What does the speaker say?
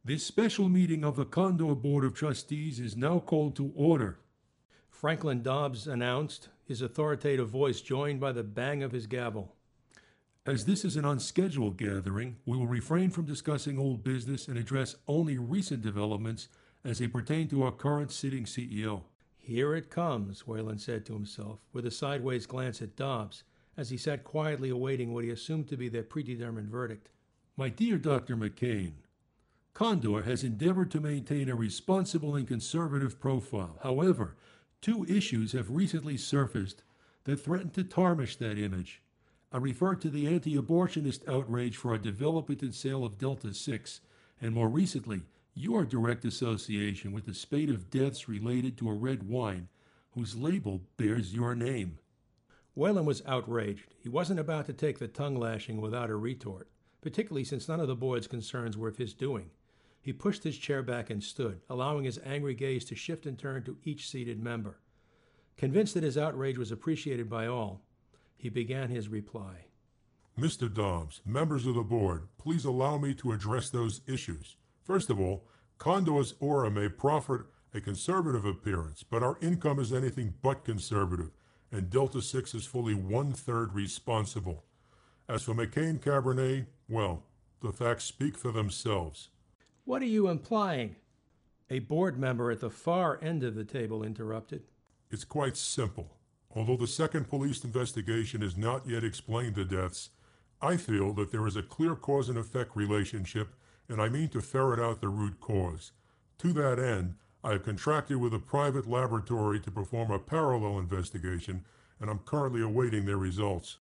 This special meeting of the Condor Board of Trustees is now called to order. Franklin Dobbs announced, his authoritative voice joined by the bang of his gavel. As this is an unscheduled gathering, we will refrain from discussing old business and address only recent developments as they pertain to our current sitting CEO. Here it comes, Wayland said to himself, with a sideways glance at Dobbs, as he sat quietly awaiting what he assumed to be their predetermined verdict. My dear Dr. McCain, Condor has endeavored to maintain a responsible and conservative profile. However, two issues have recently surfaced that threaten to tarnish that image. I refer to the anti-abortionist outrage for our development and sale of Delta 6, and more recently, your direct association with the spate of deaths related to a red wine whose label bears your name. Wayland was outraged. He wasn't about to take the tongue lashing without a retort, particularly since none of the board's concerns were of his doing. He pushed his chair back and stood, allowing his angry gaze to shift and turn to each seated member. Convinced that his outrage was appreciated by all, he began his reply. Mr. Dobbs, members of the board, please allow me to address those issues. First of all, Condor's aura may proffer a conservative appearance, but our income is anything but conservative, and Delta 6 is fully one-third responsible. As for McCain Cabernet, well, the facts speak for themselves. What are you implying? A board member at the far end of the table interrupted. It's quite simple. Although the second police investigation has not yet explained the deaths, I feel that there is a clear cause and effect relationship, and I mean to ferret out the root cause. To that end, I have contracted with a private laboratory to perform a parallel investigation, and I'm currently awaiting their results.